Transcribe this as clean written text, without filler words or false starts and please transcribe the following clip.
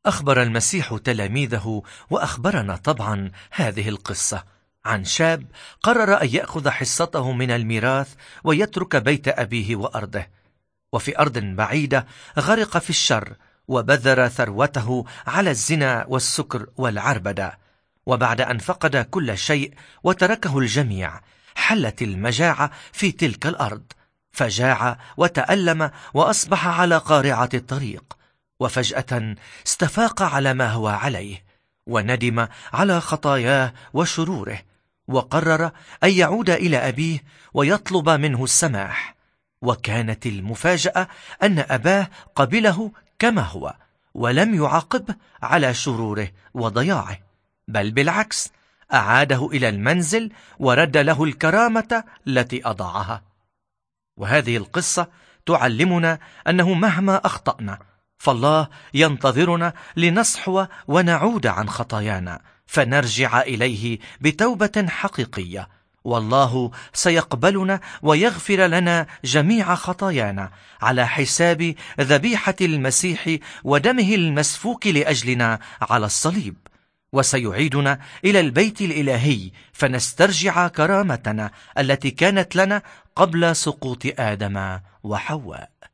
أخبر المسيح تلاميذه، وأخبرنا طبعا هذه القصة، عن شاب قرر أن يأخذ حصته من الميراث ويترك بيت أبيه وأرضه، وفي أرض بعيدة غرق في الشر وبذر ثروته على الزنا والسكر والعربدة. وبعد أن فقد كل شيء وتركه الجميع، حلت المجاعة في تلك الأرض، فجاع وتألم وأصبح على قارعة الطريق، وفجأة استفاق على ما هو عليه، وندم على خطاياه وشروره، وقرر أن يعود إلى أبيه ويطلب منه السماح. وكانت المفاجأة أن أباه قبله كما هو، ولم يعاقبه على شروره وضياعه، بل بالعكس أعاده إلى المنزل ورد له الكرامة التي أضاعها. وهذه القصة تعلمنا أنه مهما أخطأنا فالله ينتظرنا لنصحو ونعود عن خطايانا، فنرجع إليه بتوبة حقيقية، والله سيقبلنا ويغفر لنا جميع خطايانا على حساب ذبيحة المسيح ودمه المسفوك لأجلنا على الصليب، وسيعيدنا إلى البيت الإلهي فنسترجع كرامتنا التي كانت لنا قبل سقوط آدم وحواء.